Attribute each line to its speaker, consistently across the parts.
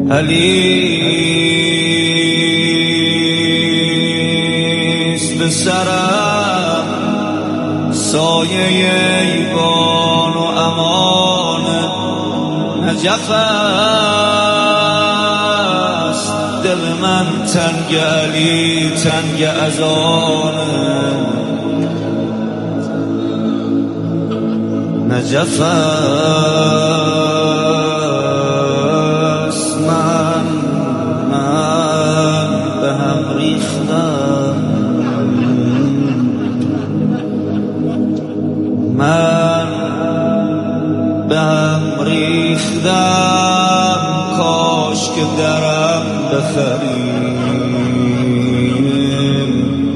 Speaker 1: علیست به سرم سایه ایوان و امان نجف است دل من تنگ علی تنگ از آن نجف است من به هم ریختم من به هم ریختم کاش که درم بخریم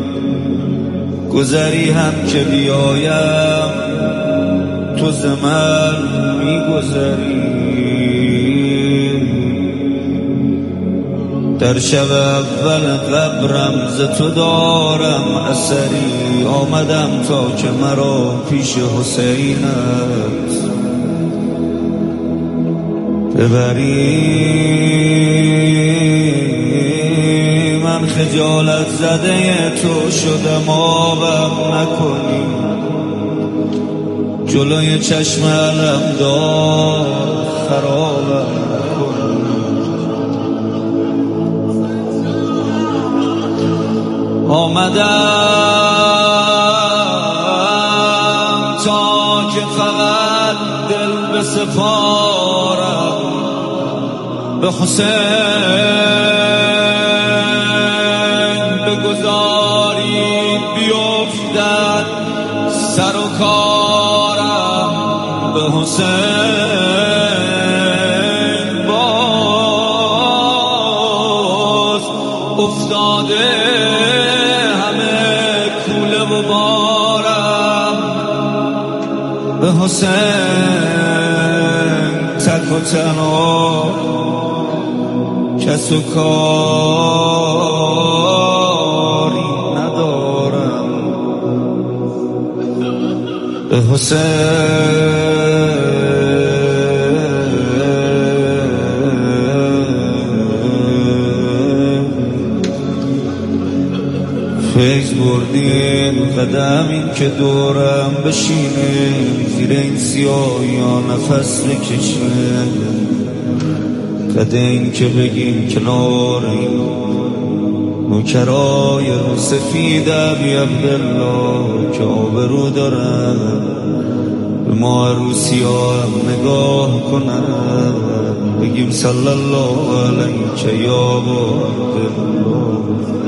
Speaker 1: گذری هم که بیایم تو ز من میگذری در شب اول قبرم ز تو دارم اثری آمدم تا که مرا پیش حسینت ببری من خجالت زده تو شدم آبم نکنی جلوی چشم علمدار خرابم نکنی آمدم تا که فقط دل بسپارم به حسین بگذارید بیفتد سر و کارم به حسین باز افتاده همه کوله و بارم به حسین تک و تنها کس و کاری ندارم به حسین فیض بردین قدم این که دورم بشینه زیر این سیاهیان نفس بکشه قده این که بگین کنار این نوکرای رو سفید ابی عبدالله که آبرو دارن به ما عروسی ها هم نگاه کنن بگیم صلی الله علیه یا ابا عبدالله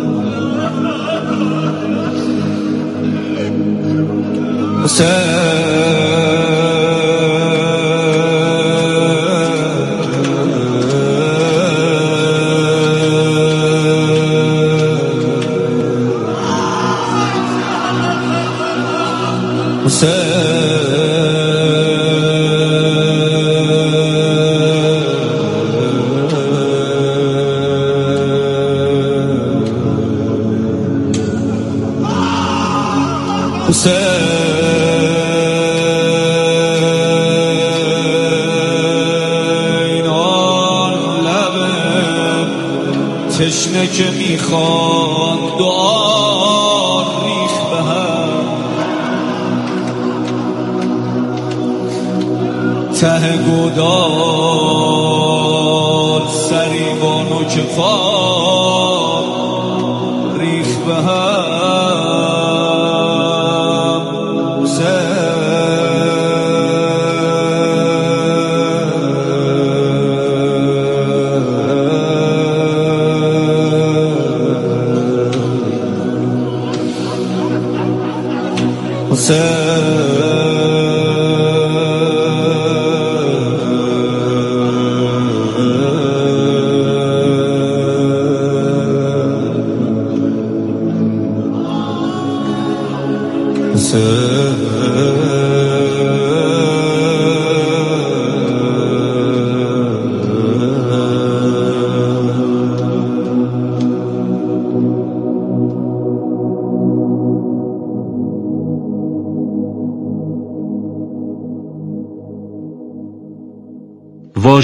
Speaker 1: حسین آن لب تشنه که میخواد دعا ریخ به هم ته گودال سری با نوک پا ریخ به هم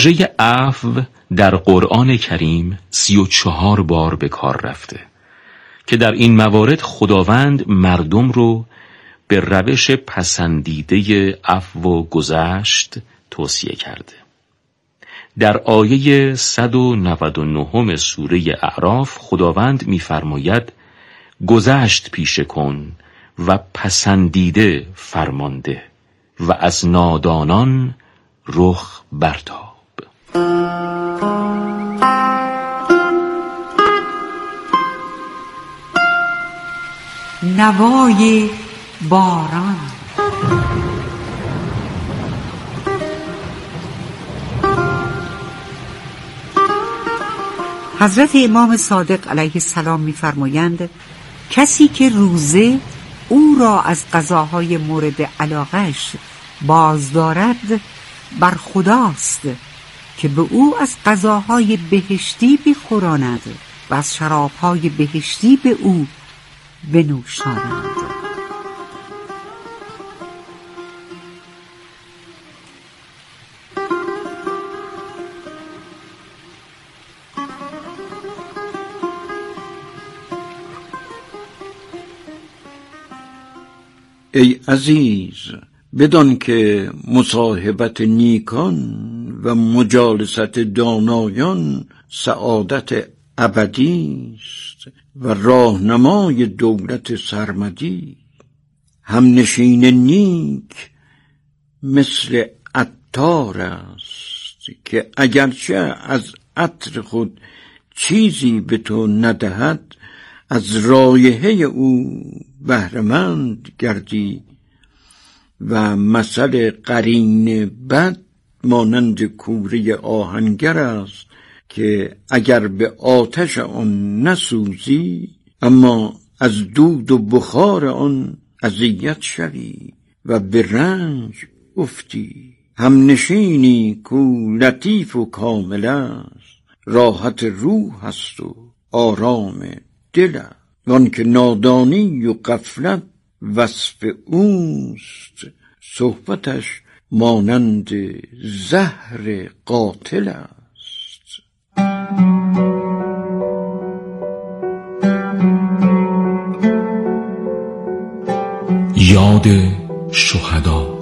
Speaker 2: واژه عفو در قرآن کریم 34 بار به کار رفته که در این موارد خداوند مردم رو به روش پسندیده عفو و گذشت توصیه کرده. در آیه 199 سوره اعراف خداوند می‌فرماید گذشت پیشه کن و پسندیده فرمانده و از نادانان رخ برتاب.
Speaker 3: نوای باران. حضرت امام صادق علیه السلام می‌فرمایند کسی که روزه او را از غذاهای مورد علاقه‌اش باز دارد بر خداست که به او از غذاهای بهشتی بخوراند و از شرابهای بهشتی به او بنوشاند.
Speaker 4: ای عزیز، بدان که مصاحبت نیکان و مجالست دانایان سعادت ابدی است و راهنمای دولت سرمدی. همنشین نیک مثل عطار است که اگرچه از عطر خود چیزی به تو ندهد از رایحه او بهره‌مند گردی و مثل قرین بد مانند کوره آهنگر است که اگر به آتش آن نسوزی اما از دود و بخار آن اذیت شوی و به رنج افتی. همنشینی کو لطیف و کامل است راحت روح است و آرام دل است. وان که نادانی و غفلت وصف اوست صحبتش مانند زهر قاتل است.
Speaker 2: یاد شهدا.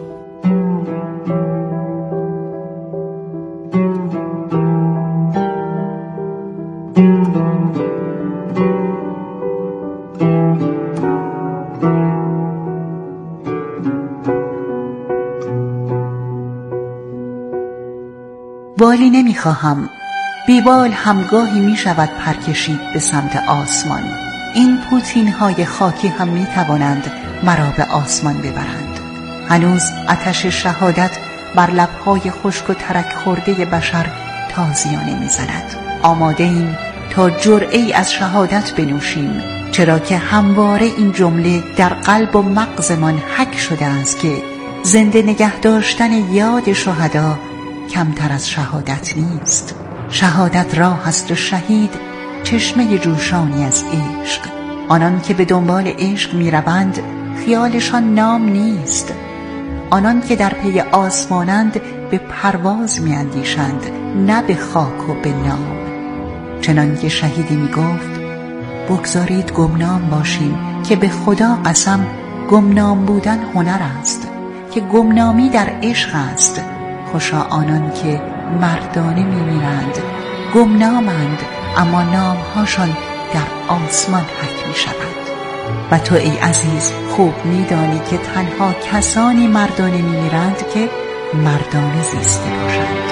Speaker 3: بالی نمیخواهم، بیبال همگاهی میشود پرکشید به سمت آسمان. این پوتین های خاکی هم میتوانند مرا به آسمان ببرند. هنوز آتش شهادت بر لبهای خشک و ترک خورده بشر تازیانه میزند. آماده ایم تا جرعه‌ای از شهادت بنوشیم، چرا که همواره این جمله در قلب و مغزمان حک شده است که زنده نگه داشتن یاد شهدا کمتر از شهادت نیست. شهادت راه است شهید، چشمه جوشانی از عشق. آنان که به دنبال عشق می روند خیالشان نام نیست. آنان که در پی آسمانند به پرواز می اندیشند، نه به خاک و به نام. چنان که شهیدی می گفت بگذارید گمنام باشیم که به خدا قسم گمنام بودن هنر است، که گمنامی در عشق است. خوشا آنان که مردانه می‌میرند، گمنامند اما نامهاشان در آسمان حک می‌شود. و تو ای عزیز خوب می‌دانی که تنها کسانی مردانه می‌میرند که مردانه زیسته باشند.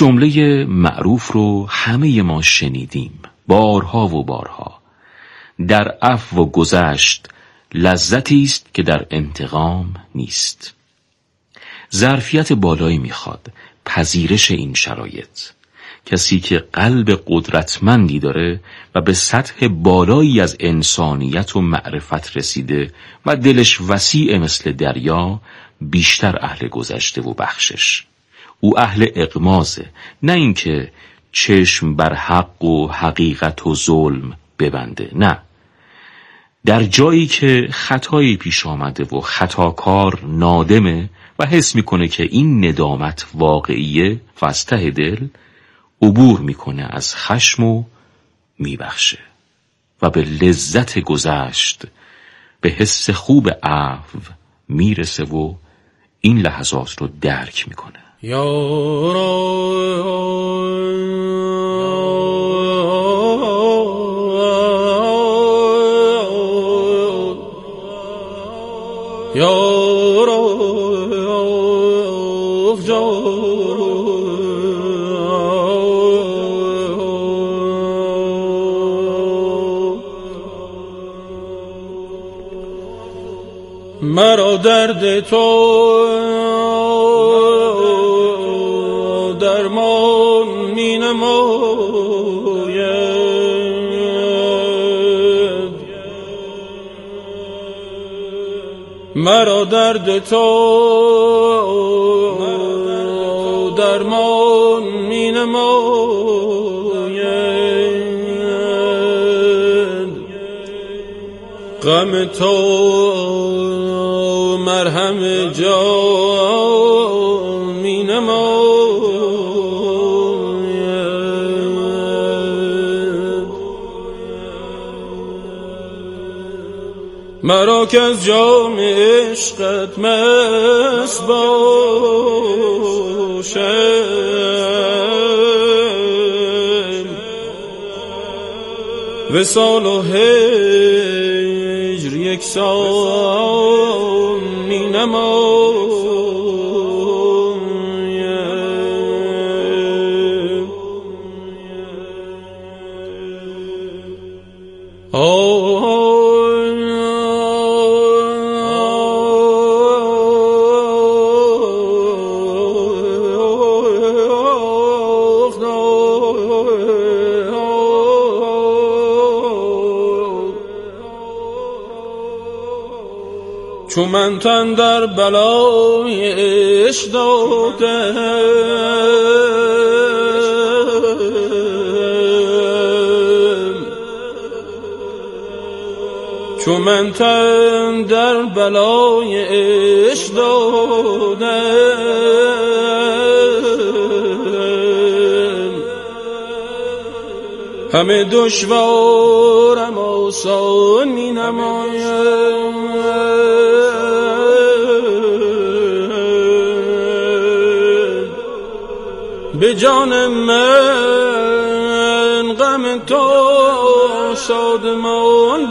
Speaker 2: جمله معروف رو همه ما شنیدیم بارها و بارها: در عفو و گذشت لذتی است که در انتقام نیست. ظرفیت بالایی میخواد پذیرش این شرایط. کسی که قلب قدرتمندی داره و به سطح بالایی از انسانیت و معرفت رسیده و دلش وسیع مثل دریا، بیشتر اهل گذشته و بخشش. او اهل اغمازه، نه اینکه چشم بر حق و حقیقت و ظلم ببنده. نه، در جایی که خطایی پیش آمده و خطاکار نادمه و حس میکنه که این ندامت واقعیه و از ته دل عبور میکنه از خشم و میبخشه و به لذت گذشت، به حس خوب عفو میرسه و این لحظات رو درک میکنه.
Speaker 5: مرا درد تو درمان می نماید، مرا درد تو درمان می نماید، غم تو مرهم جان می نماید، مرا که از جام عشقت مست باشم، وصال و هجر یک سال می نماید، چون من تن در بلای عشق دادم، چون من تن در بلای عشق دادم، همه دشوارم آسان می نماید، به جان من غم تو شادمان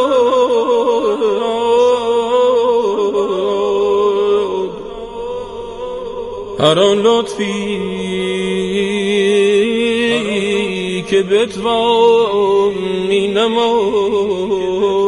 Speaker 5: باد، هر آن لطفی که بتوان می نماید.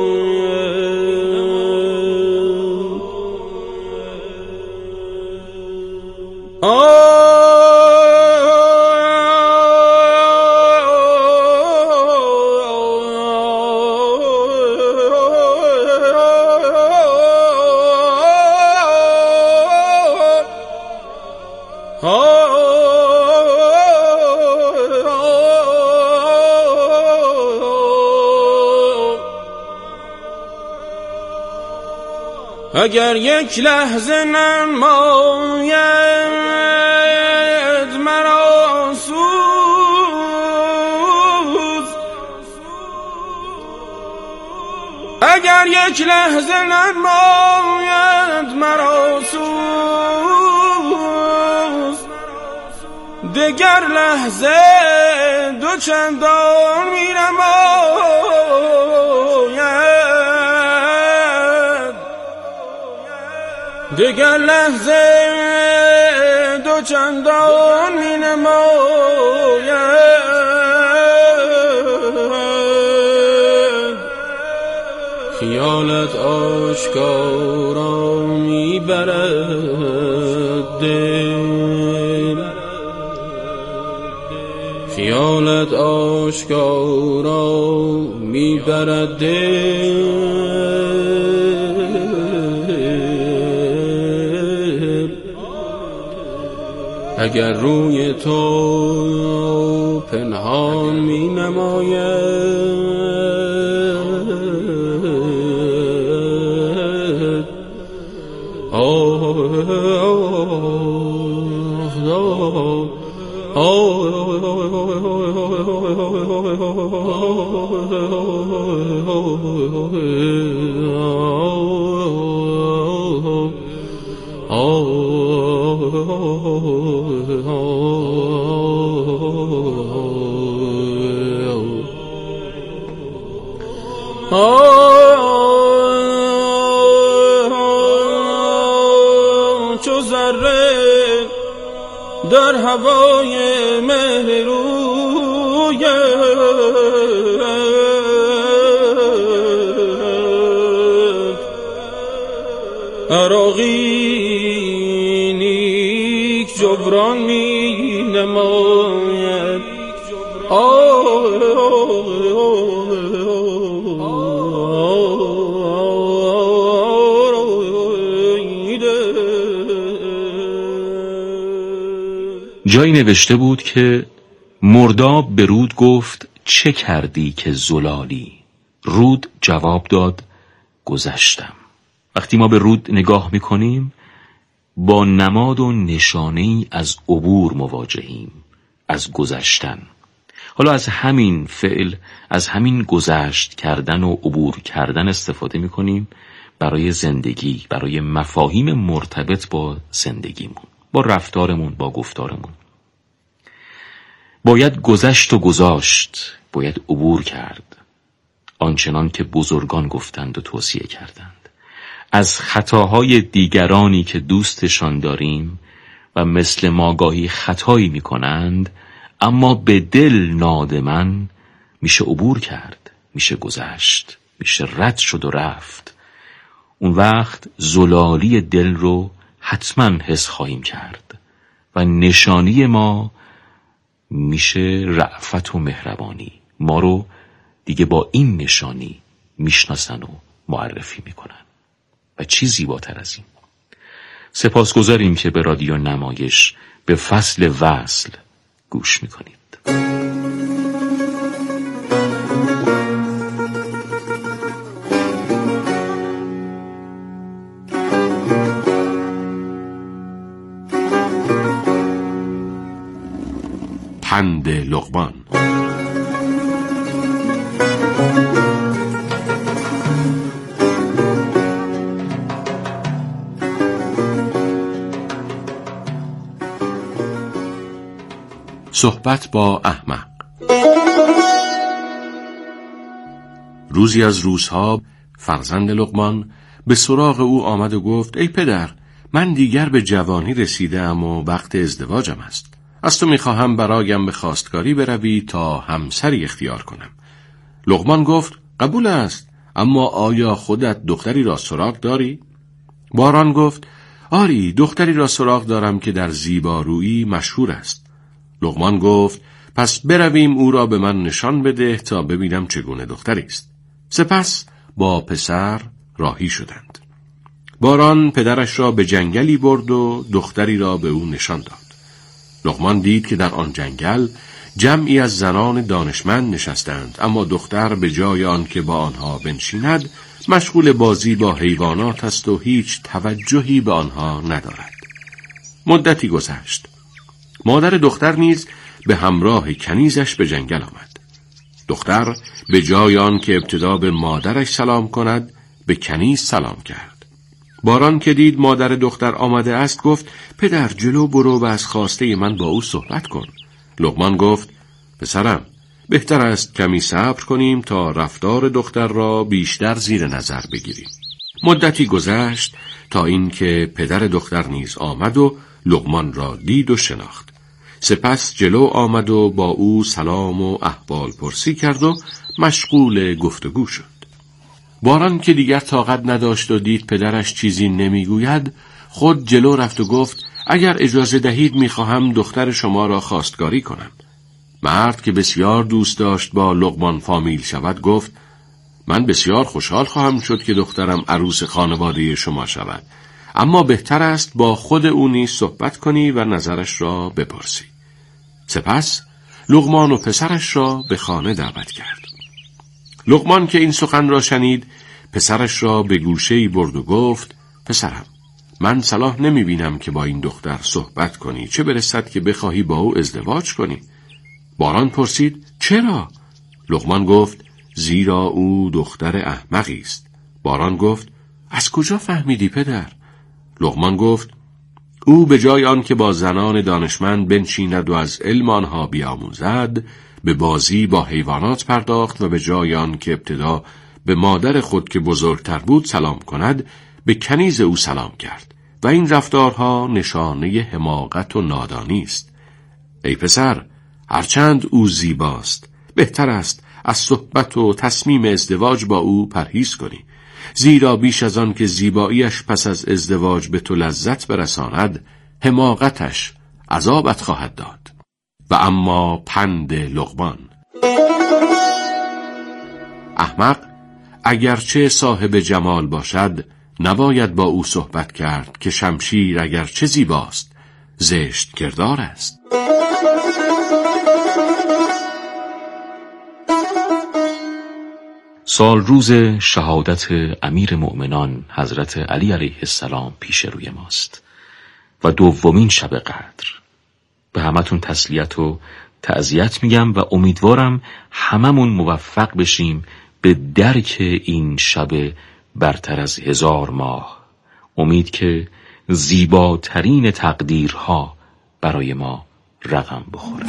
Speaker 5: اگر یک لحظه نماید مرا سوز، اگر یک لحظه نماید مرا سوز، دگر لحظه دو چندان می نماید، دگر لحظه دو چندان می نماید. نماید، خیالت آشکارا میبرد دل، خیالت آشکارا میبرد دل. اگر روی تو پنهان می نماید، چو ذره در هوای مهر رویت، عراقی نیک جبران می نماید.
Speaker 2: جایی نوشته بود که مرداب به رود گفت چه کردی که زلالی؟ رود جواب داد گذشتم. وقتی ما به رود نگاه میکنیم با نماد و نشانه‌ای از عبور مواجهیم، از گذشتن. حالا از همین فعل، از همین گذشت کردن و عبور کردن استفاده میکنیم برای زندگی، برای مفاهیم مرتبط با زندگیمون، با رفتارمون، با گفتارمون. باید گذشت و گذاشت، باید عبور کرد، آنچنان که بزرگان گفتند و توصیه کردند. از خطاهای دیگرانی که دوستشان داریم و مثل ما گاهی خطایی میکنند اما به دل نادمن، میشه عبور کرد، میشه گذشت، میشه رد شد و رفت. اون وقت زلالی دل رو حتما حس خواهیم کرد و نشانی ما میشه رأفت و مهربانی. ما رو دیگه با این نشانی میشناسن و معرفی میکنن و چی زیباتر از این. سپاسگزاریم که به رادیو نمایش به فصل وصل گوش میکنید.
Speaker 6: پند لقمان. صحبت با احمق. روزی از روزها فرزند لقمان به سراغ او آمد و گفت ای پدر، من دیگر به جوانی رسیدم و وقت ازدواجم است. از تو میخواهم برایم به خواستگاری بروی تا همسری اختیار کنم. لقمان گفت قبول است، اما آیا خودت دختری را سراغ داری؟ باران گفت آری، دختری را سراغ دارم که در زیبارویی مشهور است. لقمان گفت پس برویم او را به من نشان بده تا ببینم چگونه دختری است. سپس با پسر راهی شدند. باران پدرش را به جنگلی برد و دختری را به او نشان داد. لقمان دید که در آن جنگل جمعی از زنان دانشمند نشستند، اما دختر به جای آن که با آنها بنشیند مشغول بازی با حیوانات است و هیچ توجهی به آنها ندارد. مدتی گذشت. مادر دختر نیز به همراه کنیزش به جنگل آمد. دختر به جای آن که ابتدا به مادرش سلام کند به کنیز سلام کرد. باران که دید مادر دختر آمده است گفت پدر جلو برو و از خواسته من با او صحبت کن. لقمان گفت پسرم، بهتر است کمی صبر کنیم تا رفتار دختر را بیشتر زیر نظر بگیریم. مدتی گذشت تا اینکه پدر دختر نیز آمد و لقمان را دید و شناخت. سپس جلو آمد و با او سلام و احوال پرسی کرد و مشغول گفتگو شد. باران که دیگر طاقت نداشت و دید پدرش چیزی نمیگوید، خود جلو رفت و گفت اگر اجازه دهید میخواهم دختر شما را خواستگاری کنم. مرد که بسیار دوست داشت با لقمان فامیل شود گفت من بسیار خوشحال خواهم شد که دخترم عروس خانواده شما شود، اما بهتر است با خود او نیز صحبت کنی و نظرش را بپرسی. سپس لقمان و پسرش را به خانه دعوت کرد. لقمان که این سخن را شنید، پسرش را به گوشه‌ای برد و گفت پسرم، من صلاح نمی بینم که با این دختر صحبت کنی، چه برسد که بخواهی با او ازدواج کنی. باران پرسید چرا؟ لقمان گفت زیرا او دختر احمقی است. باران گفت از کجا فهمیدی پدر؟ لقمان گفت او به جای آن که با زنان دانشمند بنشیند و از علم آنها بیاموزد، به بازی با حیوانات پرداخت و به جای آن که ابتدا به مادر خود که بزرگتر بود سلام کند، به کنیز او سلام کرد و این رفتارها نشانه حماقت و نادانی است. ای پسر، هرچند او زیباست، بهتر است از صحبت و تصمیم ازدواج با او پرهیز کنی، زیرا بیش از آن که زیباییش پس از ازدواج به تو لذت برساند، حماقتش عذابت خواهد داد. و اما پند لقمان: احمق اگرچه صاحب جمال باشد، نباید با او صحبت کرد که شمشیر اگرچه زیباست، زشت کردار است.
Speaker 2: سال روز شهادت امیر مؤمنان حضرت علی علیه السلام پیش روی ماست و دومین شب قدر. به همتون تسلیت و تعزیت میگم و امیدوارم هممون موفق بشیم به درک این شب برتر از 1000 ماه. امید که زیباترین تقدیرها برای ما رقم بخوره.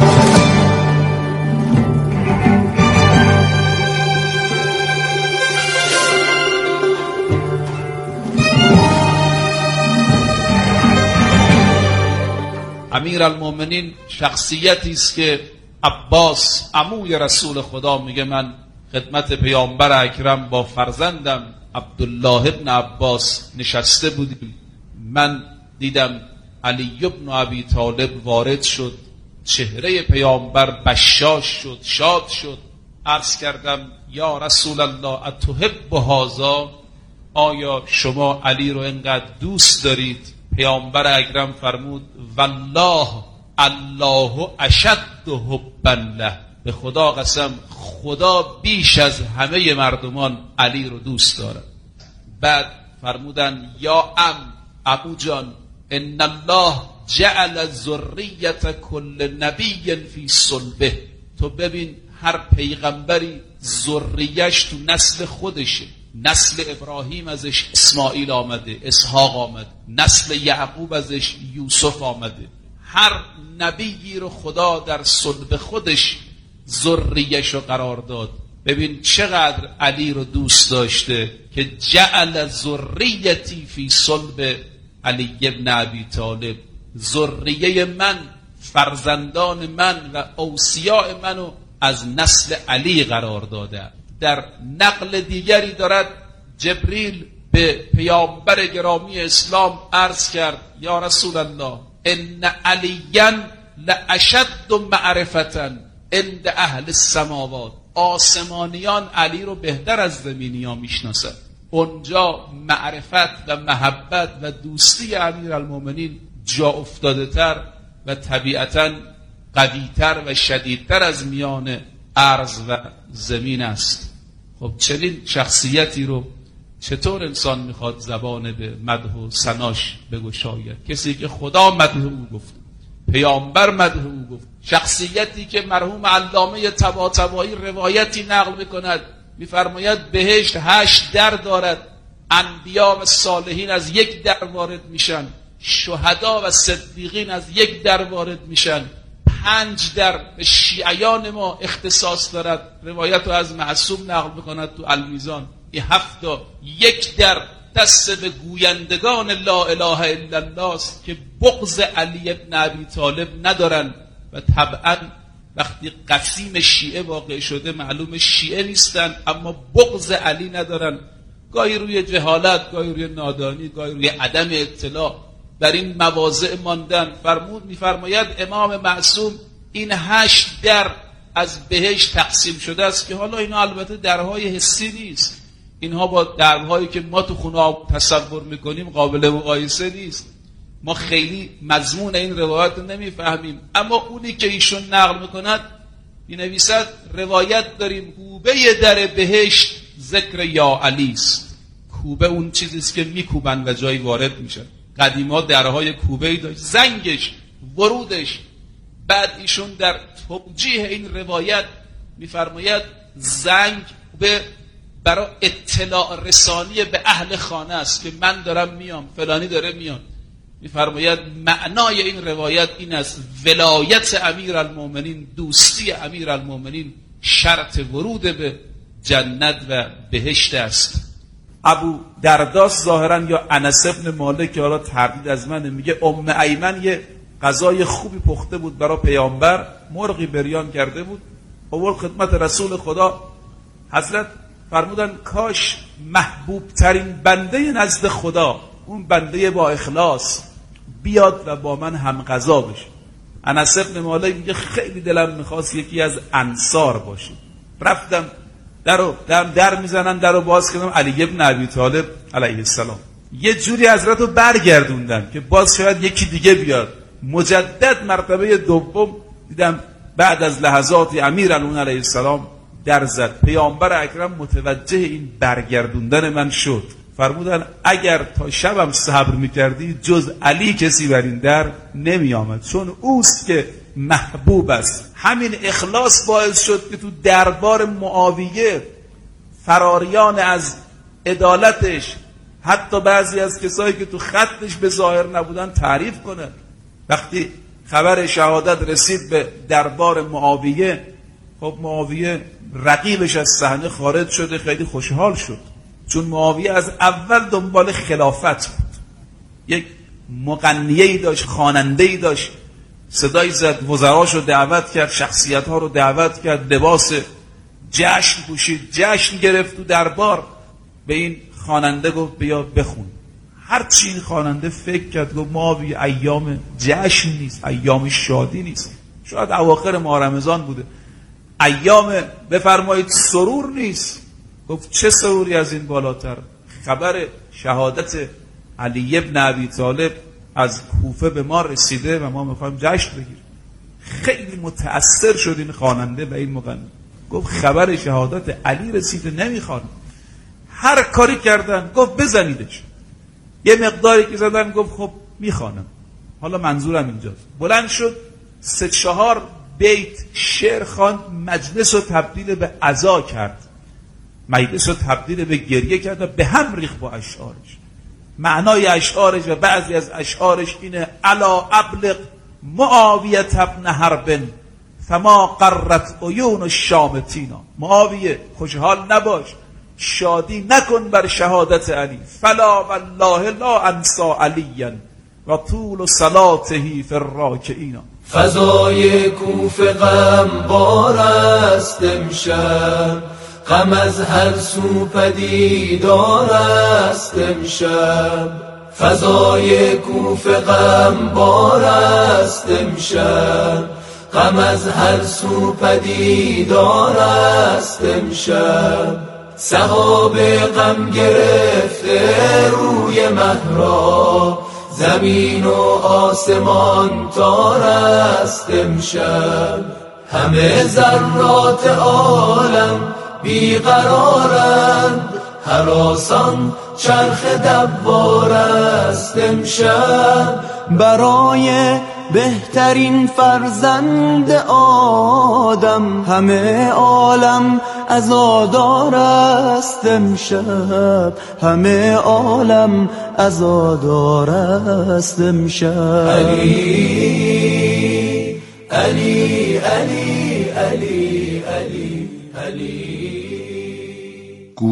Speaker 7: امیرالمومنین شخصیتی است که عباس عموی رسول خدا میگه من خدمت پیامبر اکرم با فرزندم عبدالله ابن عباس نشسته بودیم. من دیدم علی ابن ابی طالب وارد شد، چهره پیامبر بشاش شد، شاد شد. عرض کردم یا رسول الله اتحب هذا، آیا شما علی رو انقدر دوست دارید؟ پیامبر اکرم فرمود والله الله اشد حبا له، به خدا قسم خدا بیش از همه مردمان علی رو دوست دارد. بعد فرمودن یا ابو جان ان الله جعل ذریت کل نبی فی صلبه، تو ببین هر پیغمبری ذریش تو نسل خودشه. نسل ابراهیم ازش اسماعیل آمده، اسحاق آمده، نسل یعقوب ازش یوسف آمده. هر نبیی رو خدا در صلب خودش ذریه‌شو قرار داد. ببین چقدر علی رو دوست داشته که جعل ذریتی فی صلب علی ابن ابی طالب، ذریه من، فرزندان من و اوصیاء منو از نسل علی قرار داده. در نقل دیگری دارد جبریل به پیامبر گرامی اسلام عرض کرد یا رسول الله ان علیاً لاشد معرفةً عند اهل السماوات، آسمانیان علی رو بهتر از زمینیان میشناسند. اونجا معرفت و محبت و دوستی امیرالمومنین جا افتاده تر و طبیعتاً قویتر و شدیدتر از میان ارض و زمین است. خب چنین شخصیتی رو چطور انسان میخواد زبان به مدح و ثناش بگشاید؟ کسی که خدا مدح او گفت، پیامبر مدح او گفت، شخصیتی که مرحوم علامه طباطبایی روایتی نقل میکند، میفرماید بهشت 8 در دارد، انبیا و صالحین از 1 در وارد میشن، شهدا و صدیقین از 1 در وارد میشن، 5 در به شیعیان ما اختصاص دارد. روایت رو از معصوم نقل میکند تو المیزان. این 7 تا 1 در دست به گویندگان لا اله الا الله است که بغض علی ابن ابی طالب ندارن و طبعا وقتی قسیم شیعه واقع شده معلوم شیعه نیستن، اما بغض علی ندارن، گاهی روی جهالت، گاهی روی نادانی، گاهی روی عدم اطلاع بر این مواضع ماندن. میفرماید امام معصوم این 8 در از بهشت تقسیم شده است که حالا اینا البته درهای حسی نیست، اینها با درهایی که ما تو خونه تصور میکنیم قابل مقایسه نیست، ما خیلی مضمون این روایت رو نمیفهمیم. اما اونی که ایشون نقل میکند مینویسد روایت داریم کوبه در بهشت ذکر یا علی است. کوبه اون چیزیست که میکوبن و جایی وارد میشن. قدیما درهای کوبه‌ای داشت، زنگش، ورودش. بعد ایشون در توجیه این روایت میفرماید زنگ برای اطلاع رسانی به اهل خانه است که من دارم میام، فلانی داره میان. میفرماید معنای این روایت این است ولایت امیرالمومنین، دوستی امیرالمومنین شرط ورود به جنت و بهشت است. ابو درداس ظاهرا یا انس ابن مالک که حالا تردید از منه، میگه ام ایمن یه غذای خوبی پخته بود برای پیامبر، مرغی بریان کرده بود، آورد خدمت رسول خدا. حضرت فرمودن کاش محبوب ترین بنده نزد خدا، اون بنده با اخلاص بیاد و با من هم غذا بشه. انس ابن مالک میگه خیلی دلم میخواست یکی از انصار باشه. رفتم در میزنن، درو باز کردم، علی ابن ابی طالب علیه السلام. یه جوری حضرت رو برگردوندن که باز شاید یکی دیگه بیاد. مجدد مرتبه دوم دیدم بعد از لحظاتی امیرالمومنین علیه السلام در زد. پیامبر اکرم متوجه این برگردوندن من شد، فرمودن اگر تا شبم صبر میکردی جز علی کسی بر این در نمی آمد، چون اوست که محبوب است. همین اخلاص باعث شد که تو دربار معاویه فراریان از عدالتش، حتی بعضی از کسایی که تو خطش به ظاهر نبودن تعریف کنه. وقتی خبر شهادت رسید به دربار معاویه، خب معاویه رقیبش از صحنه خارج شده، خیلی خوشحال شد، چون معاویه از اول دنبال خلافت بود. یک مغنیه‌ای داشت، خواننده‌ای داشت، صدای زد، وزراشو دعوت کرد، شخصیت‌ها رو دعوت کرد، لباس جشن پوشید، جشن گرفت تو دربار. به این خواننده گفت بیا بخون. هرچی این خواننده فکر کرد گفت معاویه ایام جشن نیست، ایام شادی نیست، شاید اواخر ماه رمضان بوده، ایام بفرمایید سرور نیست. گفت چه سروری از این بالاتر؟ خبر شهادت علی ابن ابی طالب از کوفه به ما رسیده و ما میخوایم جشن بگیریم. خیلی متأثر شد این خواننده و این مغنی. گفت خبر شهادت علی رسیده، نمیخوانم. هر کاری کردن، گفت بزنیدش. یه مقداری که زدن، گفت خب میخوانم. حالا منظورم اینجاست. بلند شد 3-4 بیت شعر خواند، مجلس رو تبدیل به عزا کرد، مجلس رو تبدیل به گریه کرد و به هم ریخت با اشعارش. معنای اشعارش و بعضی از اشعارش اینه: الا ابلغ معاویه ابن حرب فما قرت عیون الشامتینا. معاویه خوشحال نباش، شادی نکن بر شهادت علی. فلا والله لا انسا علیا و طول صلاته فی الراکعین.
Speaker 8: فضای کوفه غم بار است امشب، غم از هر سو پدیدار است امشب. فضای کوفه غم بار است امشب، غم از هر سو پدیدار است امشب. سحاب غم گرفته روی مهرا، زمین و آسمان تار است امشب. همه ذرات عالم بیقرارند، هراسان چرخ دوار است امشب. برای بهترین فرزند آدم همه عالم عزادار است امشب، همه عالم عزادار است امشب. علی